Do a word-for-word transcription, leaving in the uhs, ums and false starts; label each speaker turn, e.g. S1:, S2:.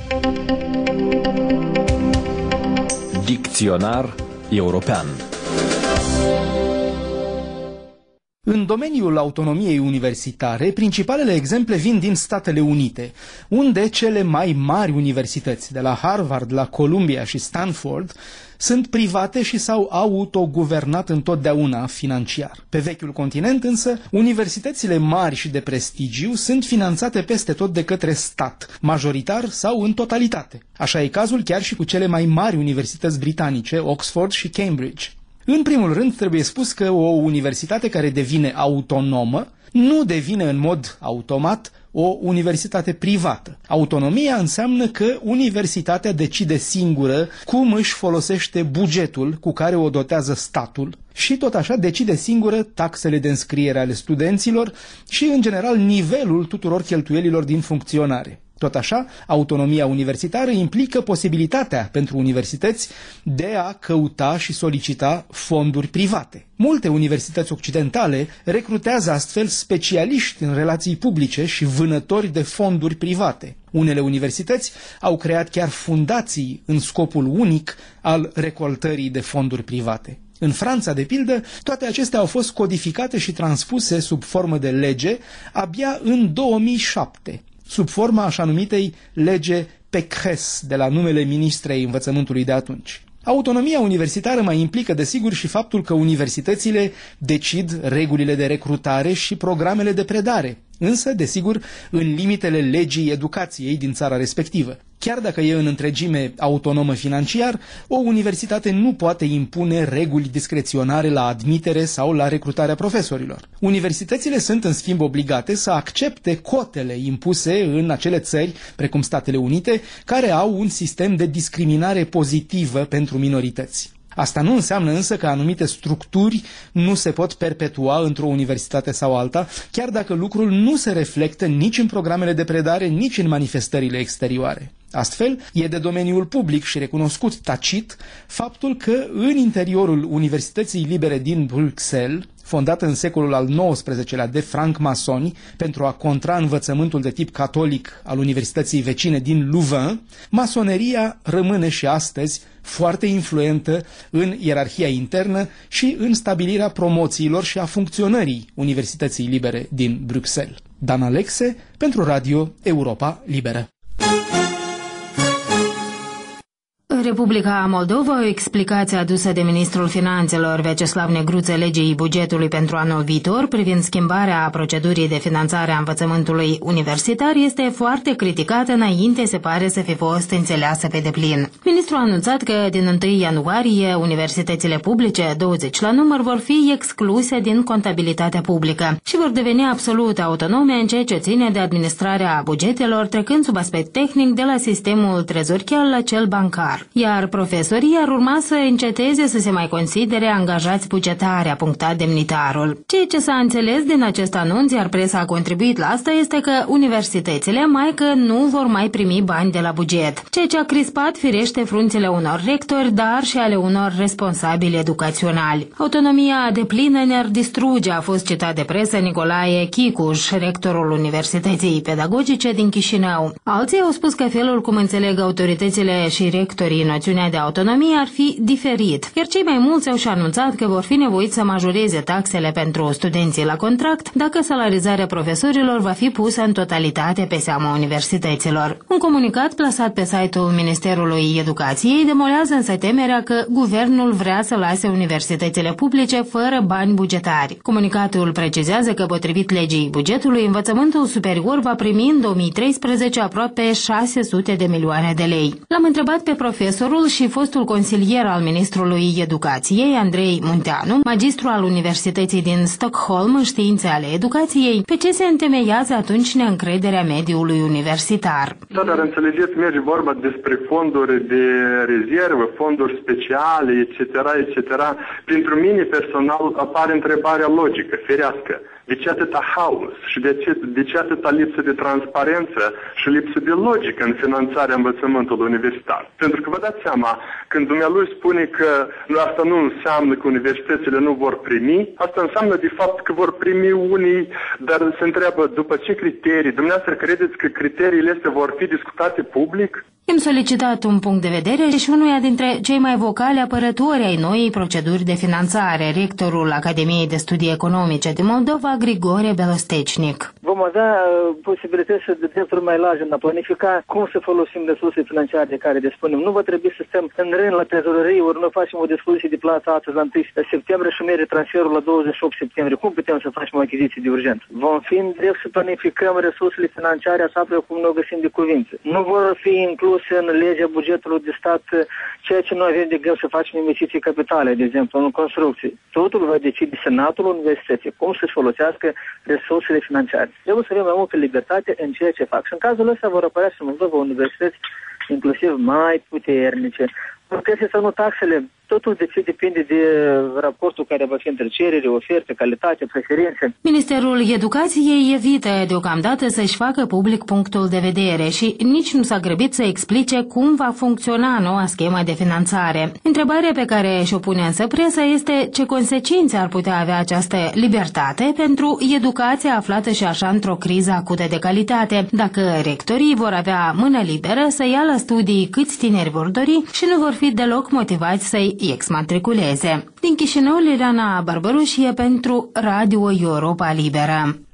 S1: Dicționar european.
S2: În domeniul autonomiei universitare, principalele exemple vin din Statele Unite, unde cele mai mari universități, de la Harvard, la Columbia și Stanford, sunt private și s-au autoguvernat întotdeauna financiar. Pe vechiul continent însă, universitățile mari și de prestigiu sunt finanțate peste tot de către stat, majoritar sau în totalitate. Așa e cazul chiar și cu cele mai mari universități britanice, Oxford și Cambridge. În primul rând, trebuie spus că o universitate care devine autonomă nu devine în mod automat o universitate privată. Autonomia înseamnă că universitatea decide singură cum își folosește bugetul cu care o dotează statul și tot așa decide singură taxele de înscriere ale studenților și, în general, nivelul tuturor cheltuielilor din funcționare. Tot așa, autonomia universitară implică posibilitatea pentru universități de a căuta și solicita fonduri private. Multe universități occidentale recrutează astfel specialiști în relații publice și vânători de fonduri private. Unele universități au creat chiar fundații în scopul unic al recoltării de fonduri private. În Franța, de pildă, toate acestea au fost codificate și transpuse sub formă de lege abia în două mii șapte. Sub forma așa numitei lege Pécresse, de la numele ministrei învățământului de atunci. Autonomia universitară mai implică, desigur, și faptul că universitățile decid regulile de recrutare și programele de predare, însă, desigur, în limitele legii educației din țara respectivă. Chiar dacă e în întregime autonomă financiar, o universitate nu poate impune reguli discreționare la admitere sau la recrutarea profesorilor. Universitățile sunt, în schimb, obligate să accepte cotele impuse în acele țări, precum Statele Unite, care au un sistem de discriminare pozitivă pentru minorități. Asta nu înseamnă însă că anumite structuri nu se pot perpetua într-o universitate sau alta, chiar dacă lucrul nu se reflectă nici în programele de predare, nici în manifestările exterioare. Astfel, e de domeniul public și recunoscut tacit faptul că în interiorul Universității Libere din Bruxelles, fondată în secolul al nouăsprezecelea de francmasoni pentru a contra învățământul de tip catolic al universității vecine din Louvain, masoneria rămâne și astăzi foarte influentă în ierarhia internă și în stabilirea promoțiilor și a funcționării Universității Libere din Bruxelles. Dan Alexe, pentru Radio Europa Liberă.
S3: În Republica Moldova, o explicație adusă de ministrul finanțelor Vyacheslav Negruță legii bugetului pentru anul viitor privind schimbarea procedurii de finanțare a învățământului universitar este foarte criticată, înainte se pare să fi fost înțeleasă pe deplin. Ministrul a anunțat că din întâi ianuarie universitățile publice, douăzeci la număr, vor fi excluse din contabilitatea publică și vor deveni absolut autonome în ceea ce ține de administrarea bugetelor, trecând sub aspect tehnic de la sistemul trezorchial la cel bancar. Iar profesorii ar urma să înceteze să se mai considere angajați bugetari, a punctat demnitarul. Ceea ce s-a înțeles din acest anunț, iar presa a contribuit la asta, este că universitățile mai că nu vor mai primi bani de la buget, ceea ce a crispat firește frunțile unor rectori, dar și ale unor responsabili educaționali. Autonomia deplină ne-ar distruge, a fost citat de presă Nicolae Chicuș, rectorul Universității Pedagogice din Chișinău. Alții au spus că felul cum înțeleg autoritățile și rectorii noțiunea de autonomie ar fi diferit, iar cei mai mulți au și anunțat că vor fi nevoiți să majoreze taxele pentru studenții la contract dacă salarizarea profesorilor va fi pusă în totalitate pe seama universităților. Un comunicat plasat pe site-ul Ministerului Educației demolează însă temerea că guvernul vrea să lase universitățile publice fără bani bugetari. Comunicatul precizează că, potrivit legii bugetului, învățământul superior va primi în două mii treisprezece aproape șase sute de milioane de lei. L-am întrebat pe profesor profesorul și fostul consilier al Ministrului Educației, Andrei Munteanu, magistru al Universității din Stockholm în științe ale educației, pe ce se întemeiază atunci neîncrederea mediului universitar.
S4: Da, dar înțelegeți, merge vorba despre fonduri de rezervă, fonduri speciale, et cetera, et cetera. Pentru mine personal apare întrebarea logică, ferească. De ce atâta haos și de ce, de ce atâta lipsă de transparență și lipsă de logică în finanțarea învățământului universitar? Pentru că vă dați seama, când dumnealui spune că asta nu înseamnă că universitățile nu vor primi, asta înseamnă de fapt că vor primi unii, dar se întreabă după ce criterii. Dumneavoastră credeți că criteriile astea vor fi discutate public?
S3: Im solicitat un punct de vedere și unuia dintre cei mai vocali apărători ai noii proceduri de finanțare, rectorul Academiei de Studii Economice din Moldova, Grigore Belostecnic.
S5: Vom avea posibilități de drepturi mai largi în a planifica cum să folosim resursele financiare de care dispunem. Nu va trebui să stăm în rând la trezorerie, ori nu facem o discuție de plată astăzi la întâi septembrie și mere transferul la douăzeci și opt septembrie. Cum putem să facem o achiziție de urgență? Vom fi în drept să planificăm resursele financiare așa cum noi găsim de cuvință. Nu vor fi incluse în legea bugetului de stat ceea ce noi avem de gând să facem investiții capitale, de exemplu, în construcții. Totul va decide Senatul Universității cum să-și folosească resursele financiare. Trebuie să avem mai multă libertate în ceea ce fac. Și în cazul ăsta vor apărea și în Moldova universități inclusiv mai puternice. Plătesc sau nu taxele, totul de ce depinde de raportul care va fi între cerere, oferte, calitate, preferințe.
S3: Ministerul Educației evită deocamdată să-și facă public punctul de vedere și nici nu s-a grăbit să explice cum va funcționa noua schemă de finanțare. Întrebarea pe care și-o pune însă presa este ce consecințe ar putea avea această libertate pentru educația aflată și așa într-o criză acută de calitate, dacă rectorii vor avea mână liberă să ia la studii câți tineri vor dori și nu vor fi deloc motivați să-i exmatriculeze. Din Chișinău, Liliana Barbarușie pentru Radio Europa Liberă.